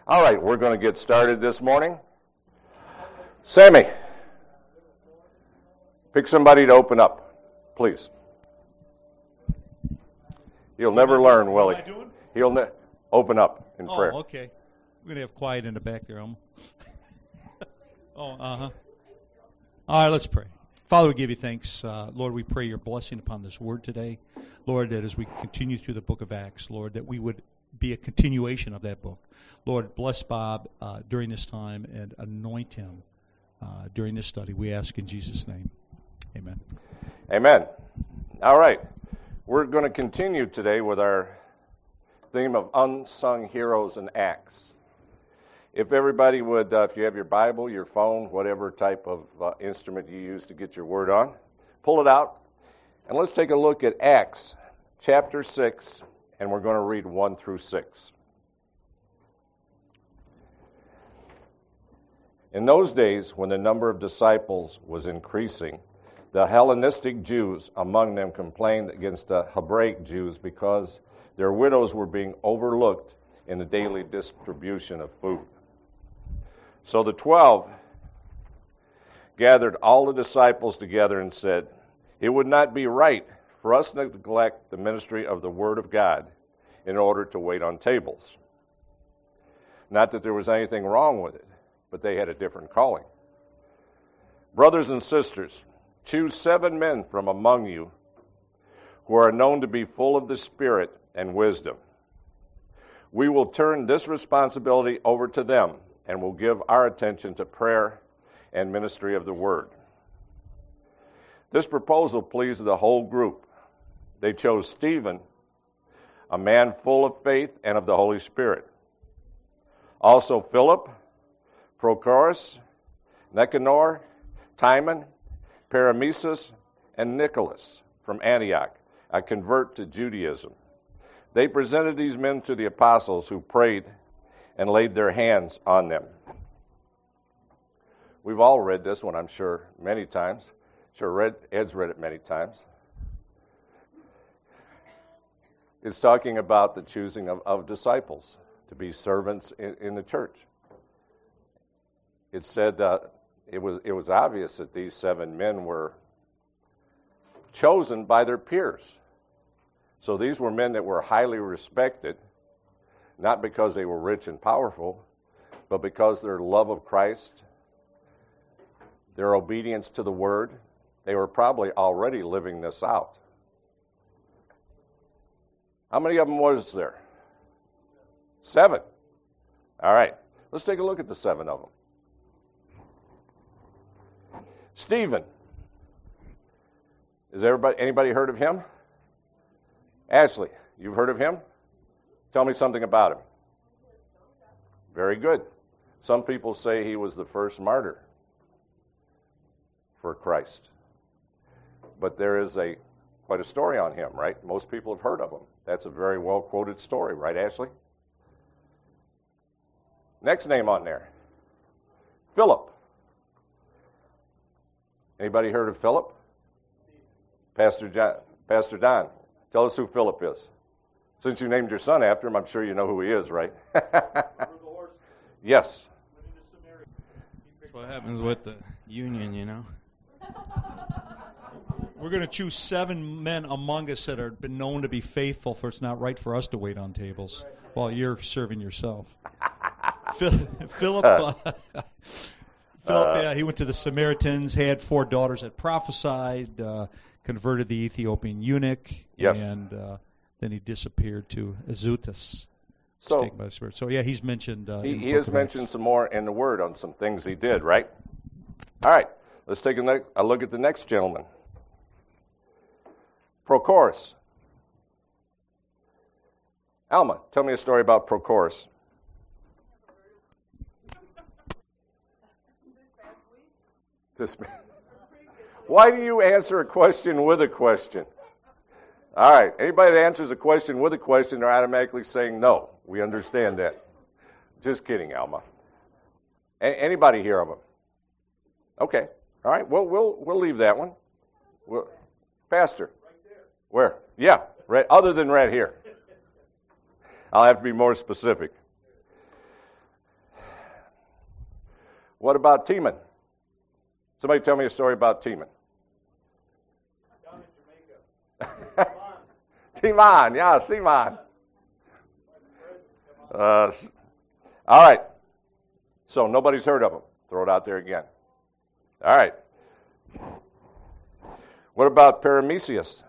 All right, we're going to get started this morning. Sammy, pick somebody to open up, please. He'll never learn, will he? He'll open up in prayer. Oh, okay. We're going to have quiet in the back there, Elmo. All right, let's pray. Father, we give you thanks. Lord, we pray your blessing upon this word today. Lord, that as we continue through the book of Acts, Lord, that we would be a continuation of that book. Lord, bless Bob during this time and anoint him during this study. We ask in Jesus' name. Amen. Amen. All right. We're going to continue today with our theme of unsung heroes and acts. If everybody would, if you have your Bible, your phone, whatever type of instrument you use to get your word on, pull it out, and let's take a look at Acts chapter 6, and we're going to read 1 through 6. In those days, when the number of disciples was increasing, the Hellenistic Jews among them complained against the Hebraic Jews because their widows were being overlooked in the daily distribution of food. So the 12 gathered all the disciples together and said, "It would not be right for us to neglect the ministry of the Word of God in order to wait on tables." Not that there was anything wrong with it, but they had a different calling. "Brothers and sisters, choose 7 men from among you who are known to be full of the Spirit and wisdom. We will turn this responsibility over to them and will give our attention to prayer and ministry of the Word." This proposal pleased the whole group. They chose Stephen, a man full of faith and of the Holy Spirit. Also Philip, Prochorus, Nicanor, Timon, Paramenes, and Nicholas from Antioch, a convert to Judaism. They presented these men to the apostles, who prayed and laid their hands on them. We've all read this one, I'm sure, many times. Ed's read it many times. It's talking about the choosing of disciples to be servants in the church. It said it was obvious that these 7 men were chosen by their peers. So these were men that were highly respected, not because they were rich and powerful, but because their love of Christ, their obedience to the Word, they were probably already living this out. How many of them was there? 7. All right. Let's take a look at the 7 of them. Stephen. Is anybody heard of him? Ashley, you've heard of him? Tell me something about him. Very good. Some people say he was the first martyr for Christ. But there is quite a story on him, right? Most people have heard of him. That's a very well-quoted story, right, Ashley? Next name on there. Philip. Anybody heard of Philip? Pastor Don, tell us who Philip is. Since you named your son after him, I'm sure you know who he is, right? Yes. That's what happens with the union, you know. We're going to choose 7 men among us that have been known to be faithful, for it's not right for us to wait on tables while you're serving yourself. Philip, he went to the Samaritans, had 4 daughters that prophesied, converted the Ethiopian eunuch, yes. And then he disappeared to Azotus, so, taken by the Spirit. So, yeah, he's mentioned. He has mentioned some more in the Word on some things he did, right? All right, let's take a look at the next gentleman. Prochorus. Alma, tell me a story about Prochorus. Why do you answer a question with a question? All right, anybody that answers a question with a question, they're automatically saying no. We understand that. Just kidding, Alma. Anybody hear of him? Okay, all right. Well, we'll leave that one. Pastor. Right there. Where? Yeah, right. Other than right here. I'll have to be more specific. What about Teman? Somebody tell me a story about Teman. Down in Jamaica. Teman, yeah, Seaman. All right. So nobody's heard of him. Throw it out there again. All right. What about Paramecius?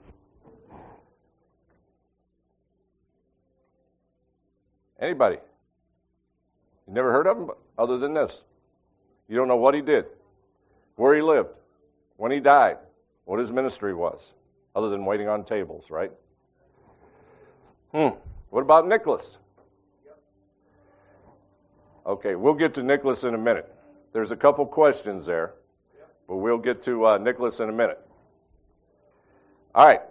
Anybody? You never heard of him other than this? You don't know what he did, where he lived, when he died, what his ministry was, other than waiting on tables, right? What about Nicholas? Okay, we'll get to Nicholas in a minute. There's a couple questions there, but we'll get to Nicholas in a minute. All right.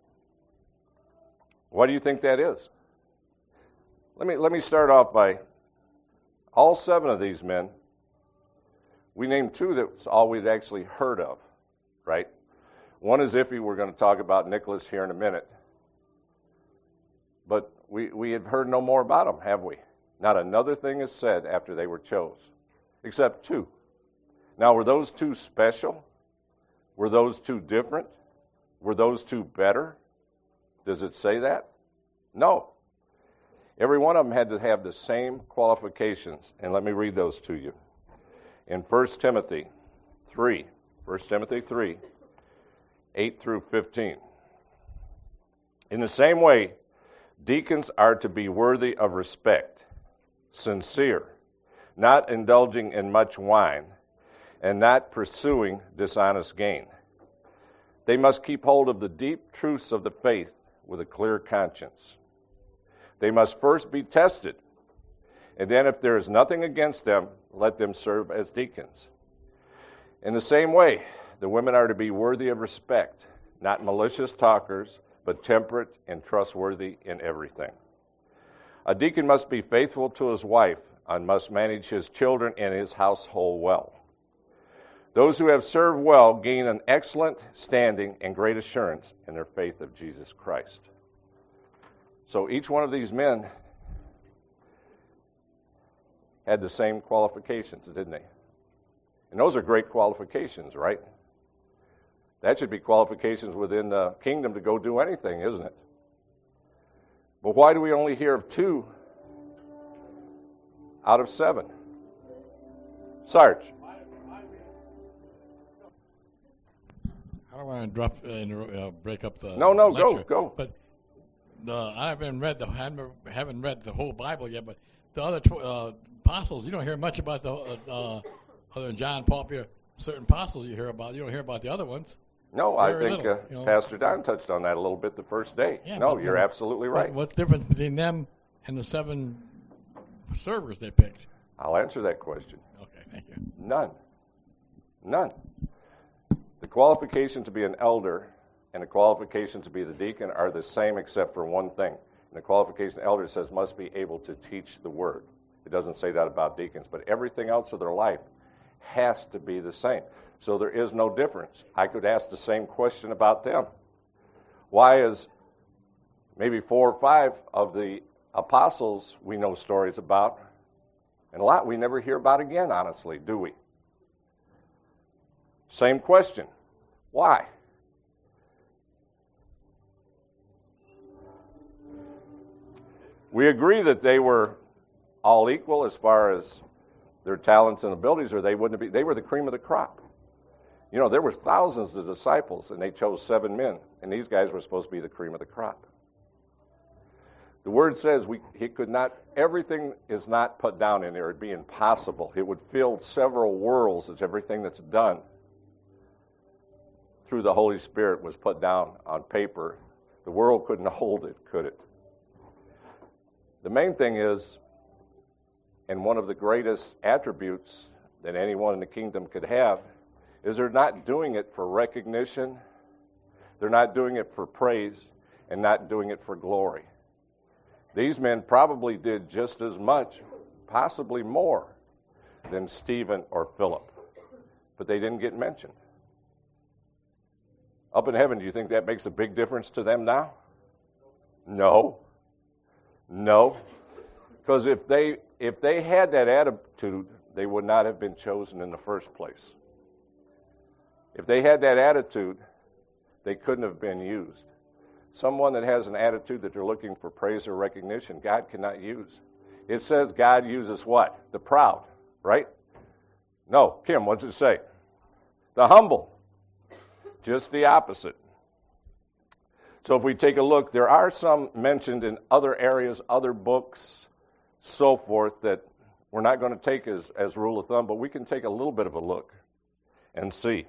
Why do you think that is? Let me start off by all 7 of these men. We named 2 that's all we'd actually heard of, right? One is Iffy. We're going to talk about Nicholas here in a minute. But we have heard no more about them, have we? Not another thing is said after they were chose, except 2. Now, were those 2 special? Were those 2 different? Were those 2 better? Does it say that? No. Every one of them had to have the same qualifications. And let me read those to you. In 1 Timothy 3, 8 through 15. In the same way, deacons are to be worthy of respect, sincere, not indulging in much wine, and not pursuing dishonest gain. They must keep hold of the deep truths of the faith with a clear conscience. They must first be tested, and then if there is nothing against them, let them serve as deacons. In the same way, the women are to be worthy of respect, not malicious talkers, but temperate and trustworthy in everything. A deacon must be faithful to his wife and must manage his children and his household well. Those who have served well gain an excellent standing and great assurance in their faith of Jesus Christ. So each one of these men had the same qualifications, didn't they? And those are great qualifications, right? That should be qualifications within the kingdom to go do anything, isn't it? But why do we only hear of 2 out of 7? Sarge. I don't want to drop break up the No, lecture, go. But I haven't read the whole Bible yet. But the other apostles, you don't hear much about the other than John, Paul, Peter. Certain apostles you hear about. You don't hear about the other ones. No, I Very think little, Pastor Don touched on that a little bit the first day. Yeah, no, you're absolutely right. What's the difference between them and the 7 servers they picked? I'll answer that question. Okay, thank you. None. The qualification to be an elder and the qualification to be the deacon are the same except for one thing. And the qualification elder says must be able to teach the word. It doesn't say that about deacons, but everything else of their life has to be the same. So there is no difference. I could ask the same question about them. Why is maybe 4 or 5 of the apostles we know stories about, and a lot we never hear about again, honestly, do we? Same question. Why? We agree that they were all equal as far as their talents and abilities, or they wouldn't be. They were the cream of the crop. You know, there was thousands of disciples, and they chose 7 men, and these guys were supposed to be the cream of the crop. The word says he could not. Everything is not put down in there; it'd be impossible. It would fill several worlds as everything that's done through the Holy Spirit was put down on paper. The world couldn't hold it, could it? The main thing is, and one of the greatest attributes that anyone in the kingdom could have, is they're not doing it for recognition, they're not doing it for praise, and not doing it for glory. These men probably did just as much, possibly more, than Stephen or Philip, but they didn't get mentioned. Up in heaven, do you think that makes a big difference to them now? No. Because if they had that attitude they would not have been chosen in the first place. If they had that attitude, they couldn't have been used. Someone that has an attitude that they're looking for praise or recognition, God cannot use. It says God uses what? The proud, right? No, Kim, what does it say? The humble. Just the opposite. So if we take a look, there are some mentioned in other areas, other books, so forth, that we're not going to take as rule of thumb, but we can take a little bit of a look and see.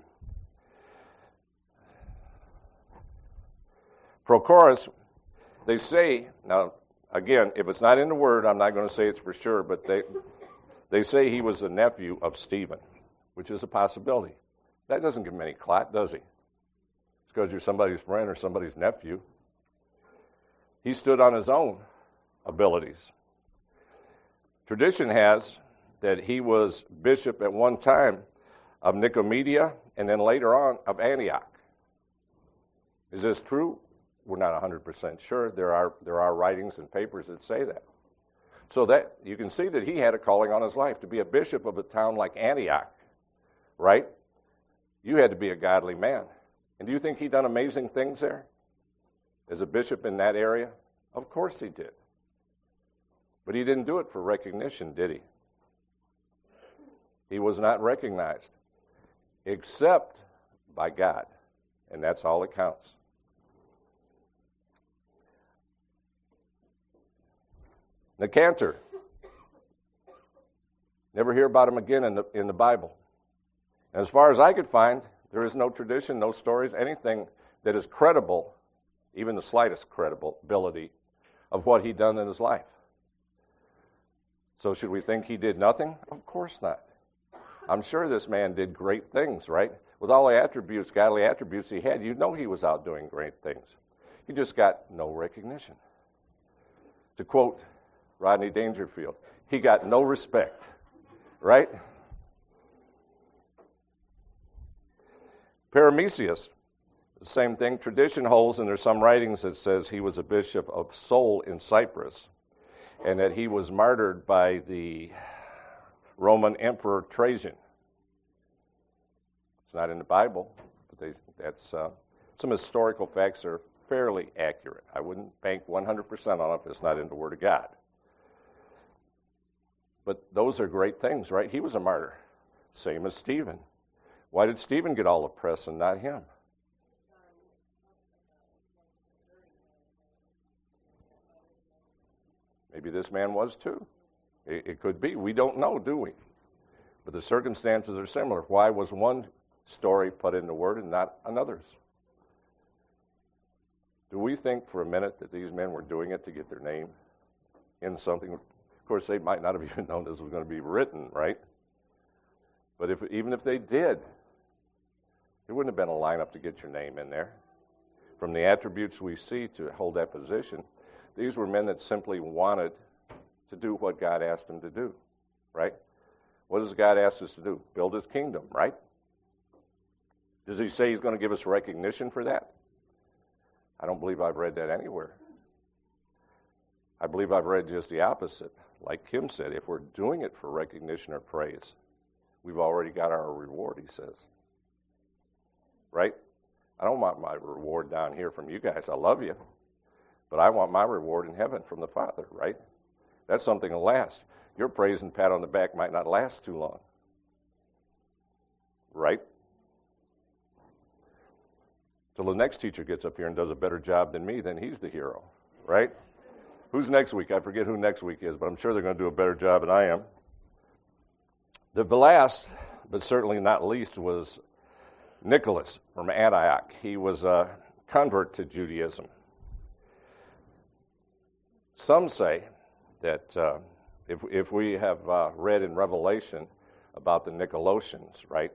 Prochorus, they say, now again, if it's not in the Word, I'm not going to say it's for sure, but they say he was a nephew of Stephen, which is a possibility. That doesn't give him any clout, does he? It's because you're somebody's friend or somebody's nephew. He stood on his own abilities. Tradition has that he was bishop at one time of Nicomedia and then later on of Antioch. Is this true? We're not 100% sure. There are writings and papers that say that. So that you can see that he had a calling on his life to be a bishop of a town like Antioch, right? You had to be a godly man. And do you think he done amazing things there as a bishop in that area? Of course he did. But he didn't do it for recognition, did he? He was not recognized except by God. And that's all that counts. Nicanor. Never hear about him again in the Bible. And as far as I could find, there is no tradition, no stories, anything that is credible, even the slightest credibility of what he'd done in his life. So should we think he did nothing? Of course not. I'm sure this man did great things, right? With all the attributes, godly attributes he had, you know he was out doing great things. He just got no recognition. To quote Rodney Dangerfield, he got no respect, right? Paramecius, the same thing. Tradition holds, and there's some writings that says he was a bishop of Sol in Cyprus, and that he was martyred by the Roman Emperor Trajan. It's not in the Bible, but some historical facts are fairly accurate. I wouldn't bank 100% on it if it's not in the Word of God. But those are great things, right? He was a martyr, same as Stephen. Why did Stephen get all the press and not him? Maybe this man was too. It could be. We don't know, do we? But the circumstances are similar. Why was one story put in the Word and not another's? Do we think for a minute that these men were doing it to get their name in something? Of course, they might not have even known this was going to be written, right? But even if they did, there wouldn't have been a lineup to get your name in there. From the attributes we see to hold that position, these were men that simply wanted to do what God asked them to do, right? What does God ask us to do? Build His kingdom, right? Does He say He's going to give us recognition for that? I don't believe I've read that anywhere. I believe I've read just the opposite. Like Kim said, if we're doing it for recognition or praise, we've already got our reward, he says. Right? I don't want my reward down here from you guys. I love you. But I want my reward in heaven from the Father, right? That's something that'll last. Your praise and pat on the back might not last too long. Right? Till the next teacher gets up here and does a better job than me, then he's the hero. Right? Who's next week? I forget who next week is, but I'm sure they're going to do a better job than I am. The last, but certainly not least, was Nicholas from Antioch. He was a convert to Judaism. Some say that if we have read in Revelation about the Nicolaitans, right?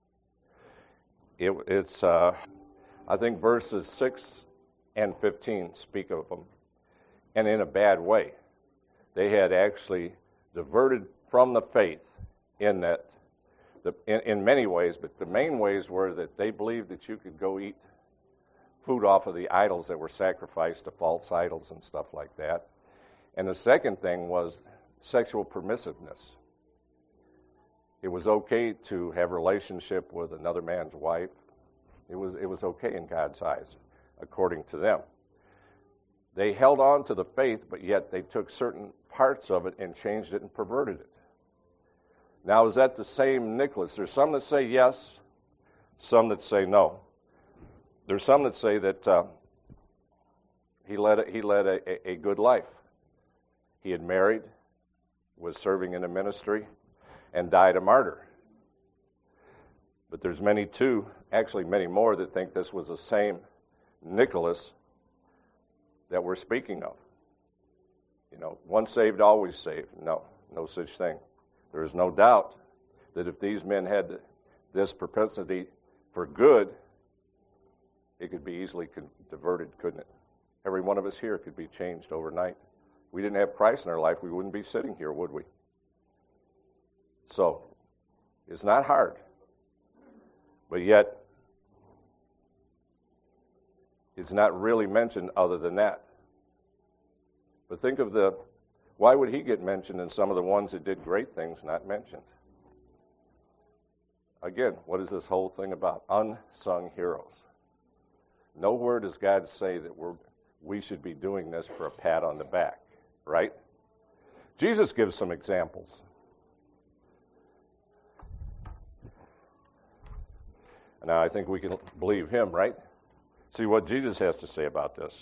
It's I think verses 6 and 15 speak of them, and in a bad way. They had actually diverted from the faith in that, in many ways, but the main ways were that they believed that you could go eat food off of the idols that were sacrificed to false idols and stuff like that. And the second thing was sexual permissiveness. It was okay to have a relationship with another man's wife. It was okay in God's eyes, according to them. They held on to the faith, but yet they took certain parts of it and changed it and perverted it. Now, is that the same Nicholas? There's some that say yes, some that say no. There's some that say that he led a good life. He had married, was serving in a ministry, and died a martyr. But there's many more that think this was the same Nicholas that we're speaking of. You know, once saved, always saved. No such thing. There is no doubt that if these men had this propensity for good, it could be easily diverted, couldn't it? Every one of us here could be changed overnight. If we didn't have Christ in our life, we wouldn't be sitting here, would we? So, it's not hard. But yet, it's not really mentioned other than that. But think of why would he get mentioned and some of the ones that did great things not mentioned? Again, what is this whole thing about? Unsung heroes. Nowhere does God say that we should be doing this for a pat on the back, right? Jesus gives some examples. Now, I think we can believe him, right? See what Jesus has to say about this.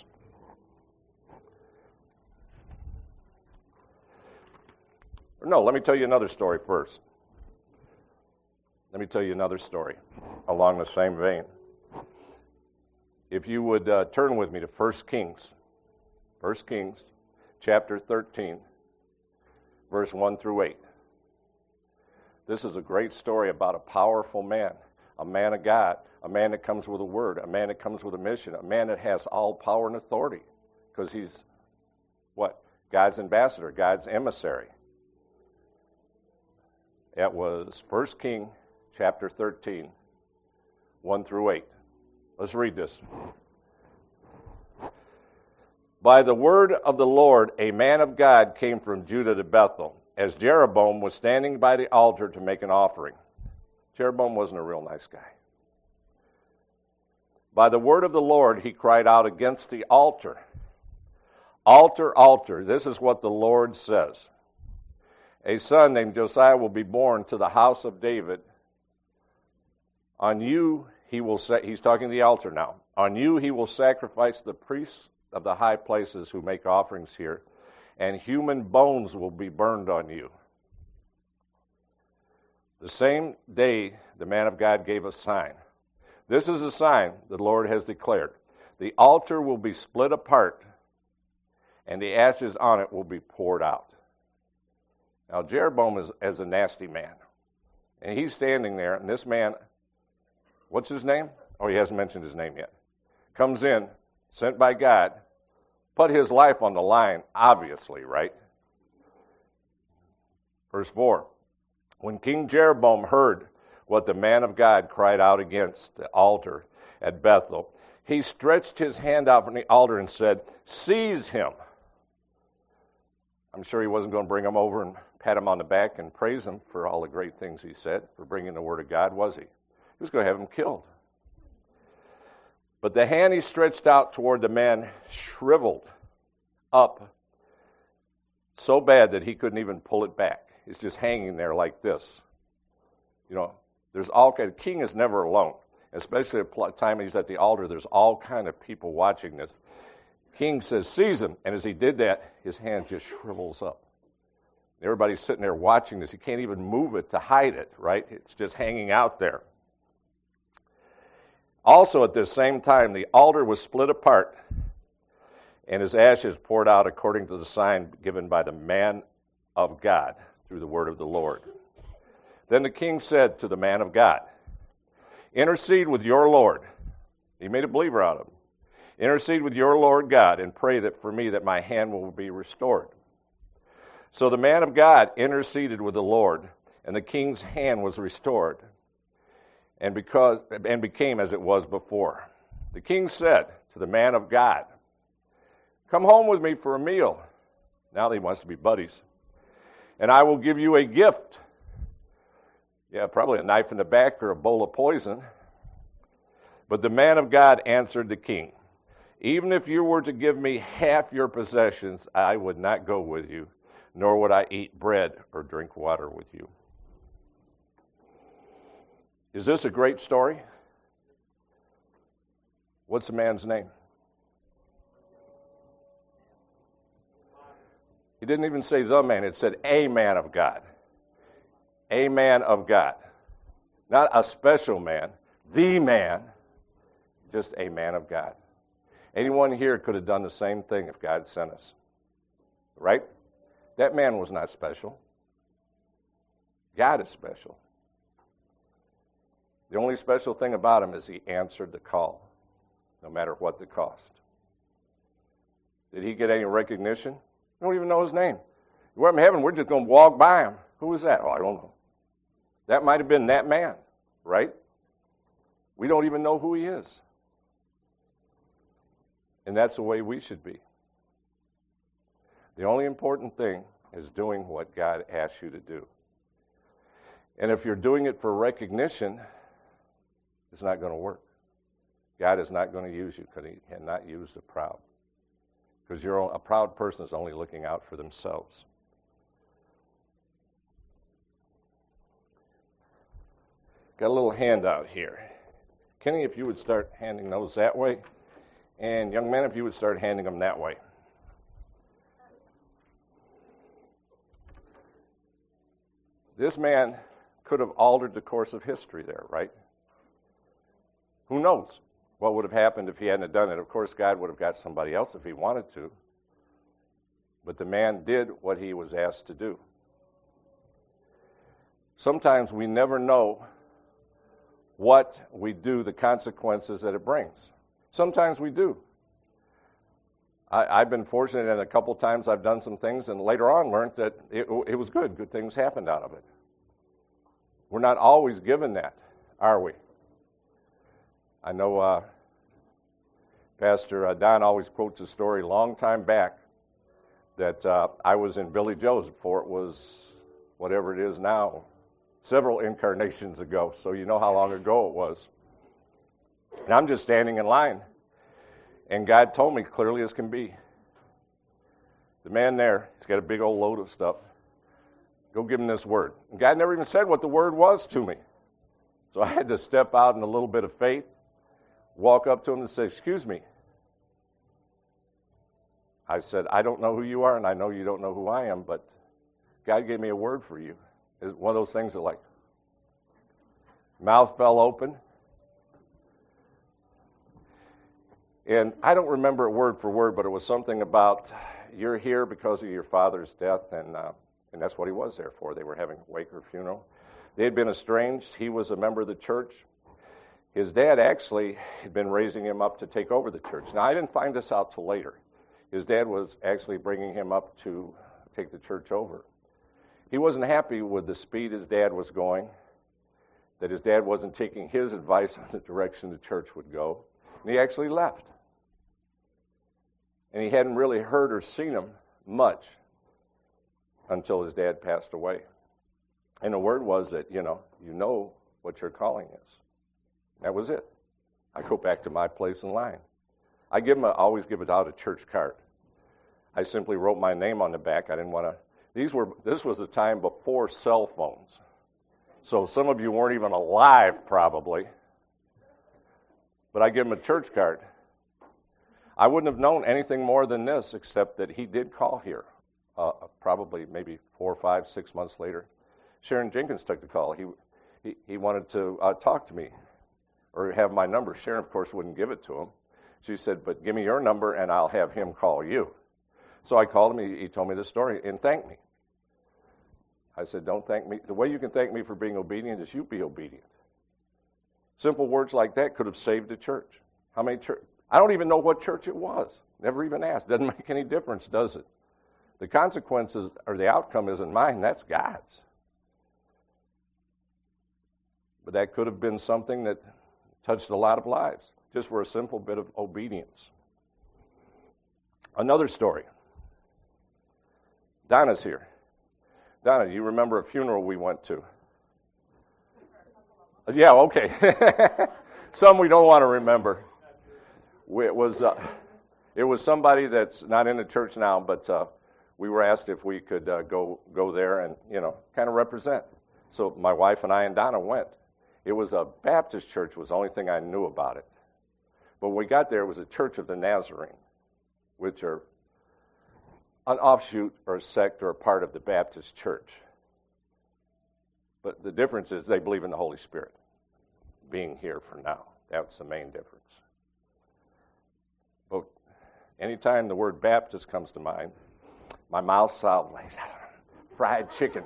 No, let me tell you another story first. Let me tell you another story along the same vein. If you would turn with me to 1 Kings chapter 13, verse 1 through 8. This is a great story about a powerful man, a man of God, a man that comes with a word, a man that comes with a mission, a man that has all power and authority because he's, what? God's ambassador, God's emissary. That was 1 Kings chapter 13, 1 through 8. Let's read this. By the word of the Lord, a man of God came from Judah to Bethel, as Jeroboam was standing by the altar to make an offering. Jeroboam wasn't a real nice guy. By the word of the Lord, he cried out against the altar. Altar, altar, this is what the Lord says. A son named Josiah will be born to the house of David. On you he will he's talking to the altar now. On you he will sacrifice the priests of the high places who make offerings here, and human bones will be burned on you. The same day the man of God gave a sign. This is a sign the Lord has declared. The altar will be split apart, and the ashes on it will be poured out. Now, Jeroboam is a nasty man. And he's standing there, and this man, what's his name? Oh, he hasn't mentioned his name yet. Comes in, sent by God, put his life on the line, obviously, right? Verse 4. When King Jeroboam heard what the man of God cried out against the altar at Bethel, he stretched his hand out from the altar and said, "Seize him." I'm sure he wasn't going to bring him over and pat him on the back and praise him for all the great things he said, for bringing the word of God, was he? He was going to have him killed. But the hand he stretched out toward the man shriveled up so bad that he couldn't even pull it back. It's just hanging there like this. You know, the king is never alone, especially at the time he's at the altar. There's all kind of people watching this. King says, "Seize him," and as he did that, his hand just shrivels up. Everybody's sitting there watching this. He can't even move it to hide it, right? It's just hanging out there. Also, at this same time, the altar was split apart, and his ashes poured out according to the sign given by the man of God through the word of the Lord. Then the king said to the man of God, "Intercede with your Lord." He made a believer out of him. "Intercede with your Lord God and pray that for me that my hand will be restored." So the man of God interceded with the Lord, and the king's hand was restored, and became as it was before. The king said to the man of God, "Come home with me for a meal." Now he wants to be buddies. "And I will give you a gift." Yeah, probably a knife in the back or a bowl of poison. But the man of God answered the king, even if you were to give me half your possessions, I would not go with you, nor would I eat bread or drink water with you. Is this a great story? What's the man's name? He didn't even say the man. It said a man of God. A man of God. Not a special man. The man. Just a man of God. Anyone here could have done the same thing if God sent us. Right? That man was not special. God is special. The only special thing about him is he answered the call, no matter what the cost. Did he get any recognition? We don't even know his name. We're in heaven, we're just going to walk by him. Who is that? Oh, I don't know. That might have been that man, right? We don't even know who he is. And that's the way we should be. The only important thing is doing what God asks you to do. And if you're doing it for recognition, it's not going to work. God is not going to use you because he cannot use the proud. Because a proud person is only looking out for themselves. Got a little handout here. Kenny, if you would start handing those that way. And young men, if you would start handing them that way. This man could have altered the course of history there, right? Who knows what would have happened if he hadn't done it? Of course, God would have got somebody else if he wanted to. But the man did what he was asked to do. Sometimes we never know what we do, the consequences that it brings. Sometimes we do. I've been fortunate, and a couple times I've done some things and later on learned that it was good. Good things happened out of it. We're not always given that, are we? I know Pastor Don always quotes a story a long time back that I was in Billy Joe's before it was whatever it is now, several incarnations ago, so you know how long ago it was. And I'm just standing in line, and God told me clearly as can be, the man there, he's got a big old load of stuff. Go give him this word. And God never even said what the word was to me. So I had to step out in a little bit of faith, walk up to him and say, excuse me. I said, I don't know who you are, and I know you don't know who I am, but God gave me a word for you. It's one of those things that like, mouth fell open. And I don't remember it word for word, but it was something about, you're here because of your father's death, and that's what he was there for. They were having a wake or funeral. They had been estranged. He was a member of the church. His dad actually had been raising him up to take over the church. Now, I didn't find this out till later. His dad was actually bringing him up to take the church over. He wasn't happy with the speed his dad was going, that his dad wasn't taking his advice on the direction the church would go, and he actually left. And he hadn't really heard or seen him much until his dad passed away. And the word was that, you know what your calling is. That was it. I go back to my place in line. I always give it out a church card. I simply wrote my name on the back. I didn't want to. This was a time before cell phones. So some of you weren't even alive probably. But I give him a church card. I wouldn't have known anything more than this except that he did call here. Probably maybe 4, 5, 6 months later. Sharon Jenkins took the call. He wanted to talk to me or have my number. Sharon, of course, wouldn't give it to him. She said, but give me your number and I'll have him call you. So I called him. He told me the story and thanked me. I said, don't thank me. The way you can thank me for being obedient is you be obedient. Simple words like that could have saved the church. How many church? I don't even know what church it was. Never even asked. Doesn't make any difference, does it? The consequences or the outcome isn't mine. That's God's. But that could have been something that touched a lot of lives, just for a simple bit of obedience. Another story. Donna's here. Donna, you remember a funeral we went to? Yeah, okay. Some we don't want to remember. It was somebody that's not in the church now, but we were asked if we could go there and, kind of represent. So my wife and I and Donna went. It was a Baptist church was the only thing I knew about it. But when we got there, it was a Church of the Nazarene, which are an offshoot or a sect or a part of the Baptist church. But the difference is they believe in the Holy Spirit being here for now. That's the main difference. But anytime the word Baptist comes to mind, my mouth sounds like fried chicken.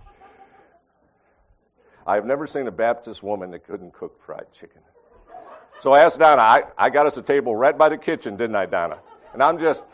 I've never seen a Baptist woman that couldn't cook fried chicken. So I asked Donna, I got us a table right by the kitchen, didn't I, Donna? And I'm just...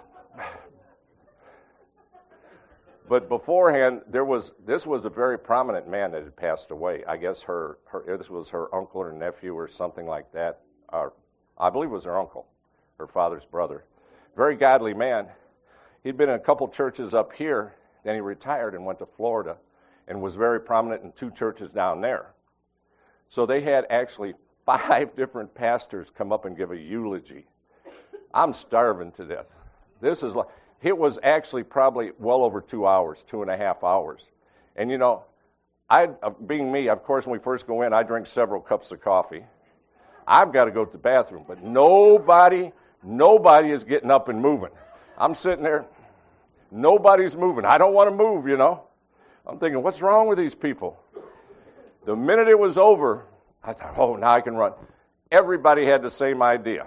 But beforehand, this was a very prominent man that had passed away. I guess this was her uncle or nephew or something like that. I believe it was her uncle, her father's brother. Very godly man. He'd been in a couple churches up here, then he retired and went to Florida and was very prominent in 2 churches down there. So they had actually 5 different pastors come up and give a eulogy. I'm starving to death. It was actually probably well over 2 hours, 2.5 hours. And being me, of course, when we first go in, I drink several cups of coffee. I've got to go to the bathroom, but nobody is getting up and moving. I'm sitting there, nobody's moving. I don't want to move, I'm thinking, what's wrong with these people? The minute it was over, I thought, now I can run. Everybody had the same idea.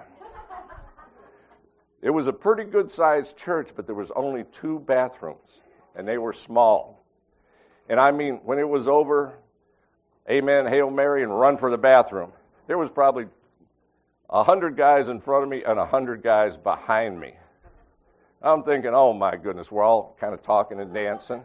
It was a pretty good-sized church, but there was only 2 bathrooms, and they were small. And I mean, when it was over, amen, Hail Mary, and run for the bathroom. There was probably 100 guys in front of me and 100 guys behind me. I'm thinking, oh my goodness, we're all kind of talking and dancing.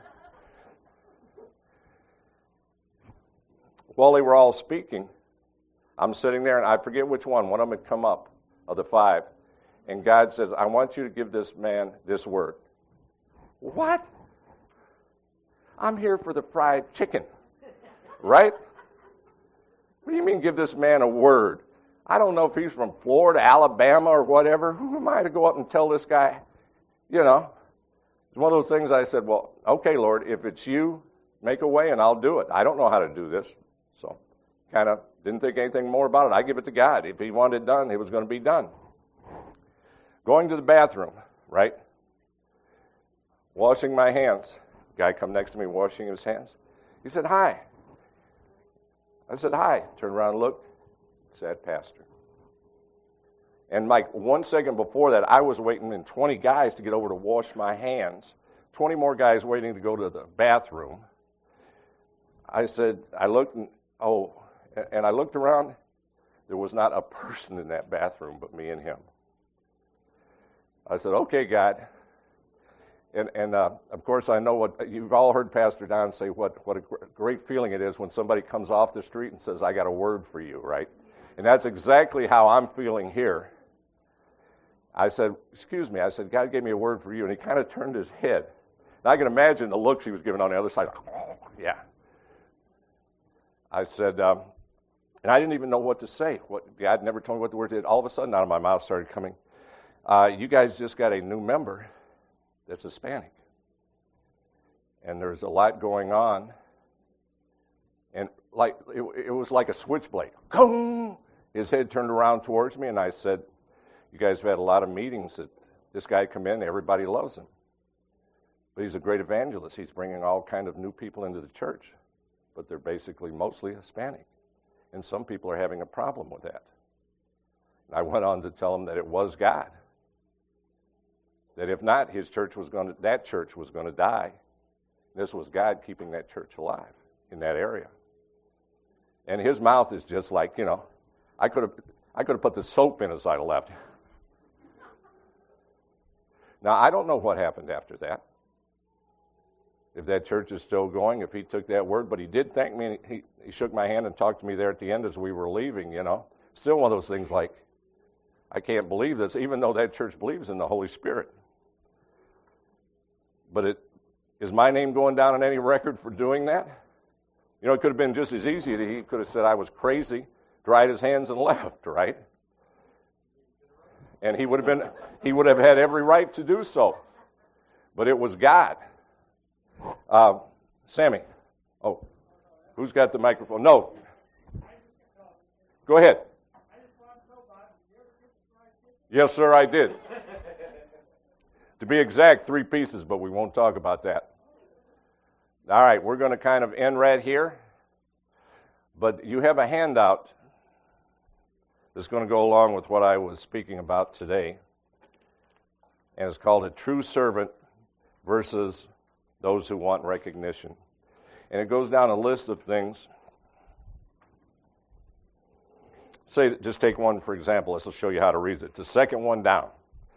While they were all speaking, I'm sitting there, and I forget which one of them had come up, of the 5. And God says, I want you to give this man this word. What? I'm here for the fried chicken. Right? What do you mean give this man a word? I don't know if he's from Florida, Alabama, or whatever. Who am I to go up and tell this guy? It's one of those things I said, well, okay, Lord, if it's you, make a way and I'll do it. I don't know how to do this. So kind of didn't think anything more about it. I give it to God. If he wanted it done, it was going to be done. Going to the bathroom, right? Washing my hands. Guy come next to me washing his hands. He said, hi. I said, hi. Turned around and looked. Sad pastor. And Mike, 1 second before that, I was waiting in 20 guys to get over to wash my hands. 20 more guys waiting to go to the bathroom. I said, I looked and I looked around. There was not a person in that bathroom but me and him. I said, okay, God. And of course, I know what you've all heard Pastor Don say, what a great feeling it is when somebody comes off the street and says, I got a word for you, right? And that's exactly how I'm feeling here. I said, excuse me. I said, God gave me a word for you. And he kind of turned his head. And I can imagine the looks he was giving on the other side. Oh, yeah. I said, and I didn't even know what to say. God never told me what the word did. All of a sudden, out of my mouth started coming, you guys just got a new member that's Hispanic. And there's a lot going on. And like it was like a switchblade. Gong! His head turned around towards me, and I said, you guys have had a lot of meetings that this guy come in, everybody loves him. But he's a great evangelist. He's bringing all kind of new people into the church. But they're basically mostly Hispanic. And some people are having a problem with that. And I went on to tell him that it was God. That if not, that church was going to die. This was God keeping that church alive in that area. And his mouth is just like, I could have put the soap in as I'd have left. Now, I don't know what happened after that. If that church is still going, if he took that word, but he did thank me, and he shook my hand and talked to me there at the end as we were leaving, Still one of those things like, I can't believe this, even though that church believes in the Holy Spirit. But is my name going down on any record for doing that? You know, it could have been just as easy. He could have said I was crazy, dried his hands and left, right? And he would have had every right to do so. But it was God. Sammy. Oh, who's got the microphone? No. Go ahead. Yes, sir, I did. To be exact, 3 pieces, but we won't talk about that. All right, we're going to kind of end right here. But you have a handout that's going to go along with what I was speaking about today. And it's called A True Servant versus Those Who Want Recognition. And it goes down a list of things. Say, just take one for example. This will show you how to read it. The second one down.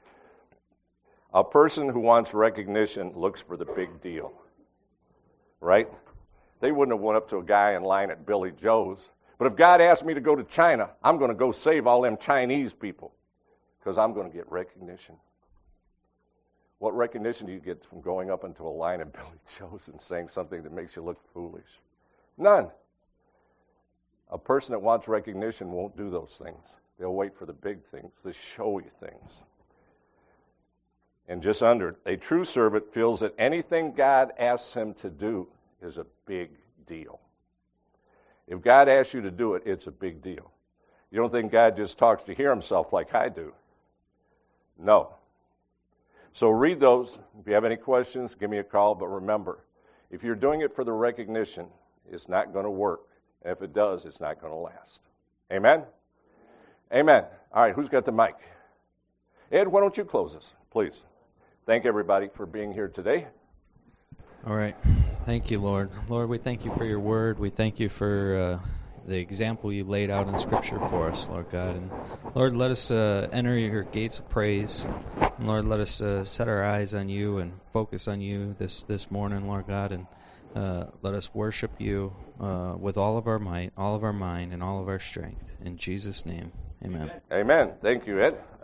A person who wants recognition looks for the big deal. Right? They wouldn't have went up to a guy in line at Billy Joe's. But if God asked me to go to China, I'm going to go save all them Chinese people because I'm going to get recognition. What recognition do you get from going up into a line at Billy Joe's and saying something that makes you look foolish? None. A person that wants recognition won't do those things. They'll wait for the big things, the showy things. And just under it, a true servant feels that anything God asks him to do is a big deal. If God asks you to do it, it's a big deal. You don't think God just talks to hear himself like I do? No. So read those. If you have any questions, give me a call. But remember, if you're doing it for the recognition, it's not going to work. And if it does, it's not going to last. Amen? Amen. All right, who's got the mic? Ed, why don't you close us, please? Thank everybody for being here today. All right. Thank you, Lord. Lord, we thank you for your word. We thank you for the example you laid out in Scripture for us, Lord God. And Lord, let us enter your gates of praise. And Lord, let us set our eyes on you and focus on you this morning, Lord God. And let us worship you with all of our might, all of our mind, and all of our strength. In Jesus' name, amen. Amen. Thank you, Ed.